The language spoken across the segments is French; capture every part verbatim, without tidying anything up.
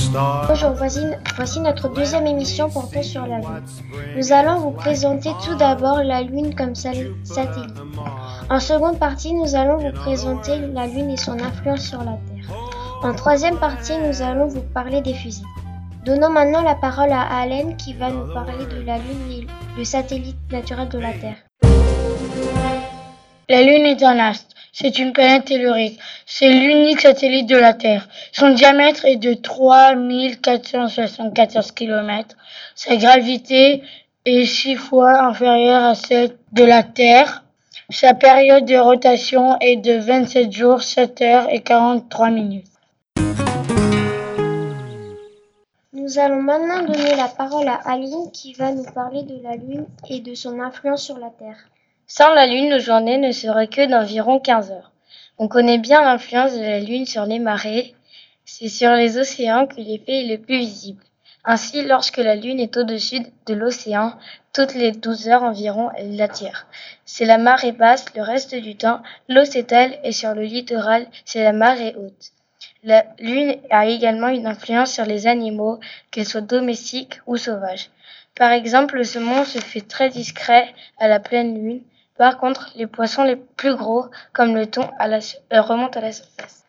Bonjour, voici, voici notre deuxième émission portant sur la Lune. Nous allons vous présenter tout d'abord la Lune comme sal- satellite. En seconde partie, nous allons vous présenter la Lune et son influence sur la Terre. En troisième partie, nous allons vous parler des fusées. Donnons maintenant la parole à Allen qui va nous parler de la Lune et le satellite naturel de la Terre. La Lune est un astre. C'est une planète tellurique. C'est l'unique satellite de la Terre. Son diamètre est de trois mille quatre cent soixante-quatorze kilomètres. Sa gravité est six fois inférieure à celle de la Terre. Sa période de rotation est de vingt-sept jours, sept heures et quarante-trois minutes. Nous allons maintenant donner la parole à Aline qui va nous parler de la Lune et de son influence sur la Terre. Sans la Lune, nos journées ne seraient que d'environ quinze heures. On connaît bien l'influence de la Lune sur les marées. C'est sur les océans que l'effet est le plus visible. Ainsi, lorsque la Lune est au-dessus de l'océan, toutes les douze heures environ, elle l'attire. C'est la marée basse le reste du temps, l'eau s'étale et sur le littoral, c'est la marée haute. La Lune a également une influence sur les animaux, qu'ils soient domestiques ou sauvages. Par exemple, le saumon se fait très discret à la pleine Lune. Par contre, les poissons les plus gros, comme le thon, à la, euh, remontent à la surface.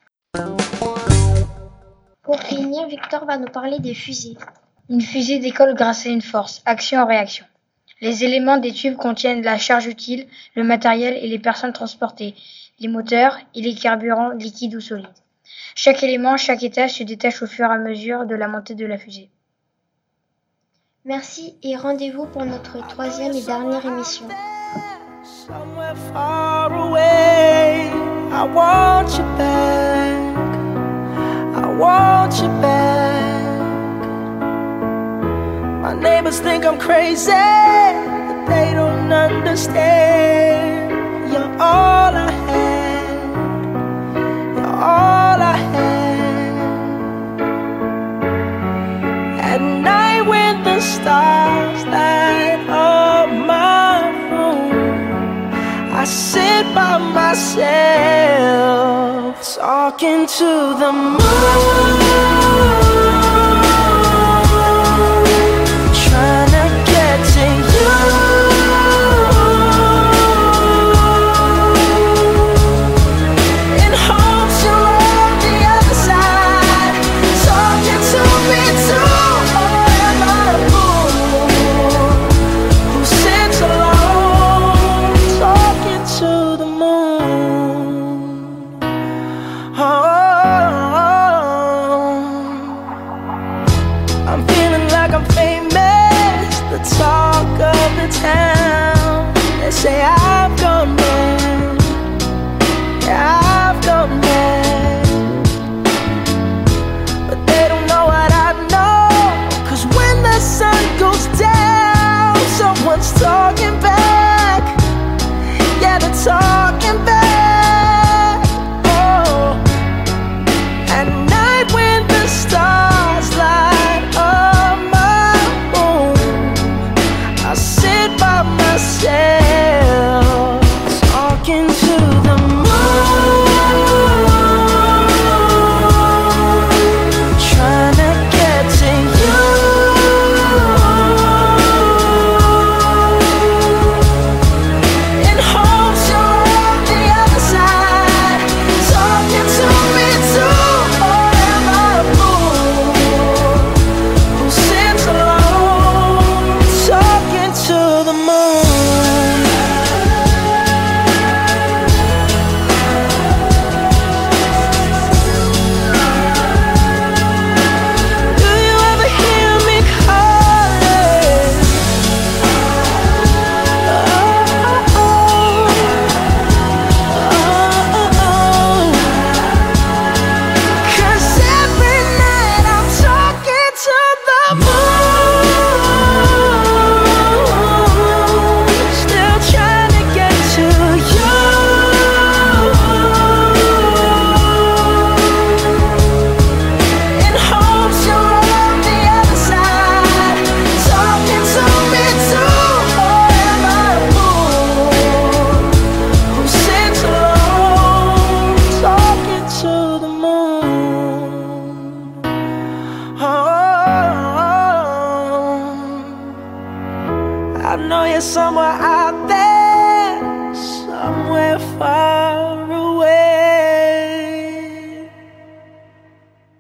Pour finir, Victor va nous parler des fusées. Une fusée décolle grâce à une force, action-réaction. Les éléments des tubes contiennent la charge utile, le matériel et les personnes transportées, les moteurs et les carburants liquides ou solides. Chaque élément, chaque étage se détache au fur et à mesure de la montée de la fusée. Merci et rendez-vous pour notre troisième et dernière émission. Somewhere far away, I want you back, I want you back. My neighbors think I'm crazy, but they don't understand. You're all I had, you're all I had. At night when the stars light up my room, I sit by myself, talking to the moon, trying to get to you, in hopes you're on the other side, talking to me too. Or am I a fool who sits alone, talking to the moon? Oh, I'm feeling like I'm famous, the talk of the town. They say I've gone mad, yeah, I've gone mad, but they don't know what I know. 'Cause when the sun goes down, someone's talking back, yeah, they're talking back. Oh, at night when the stars light up my room, I sit by myself, know you're somewhere out there.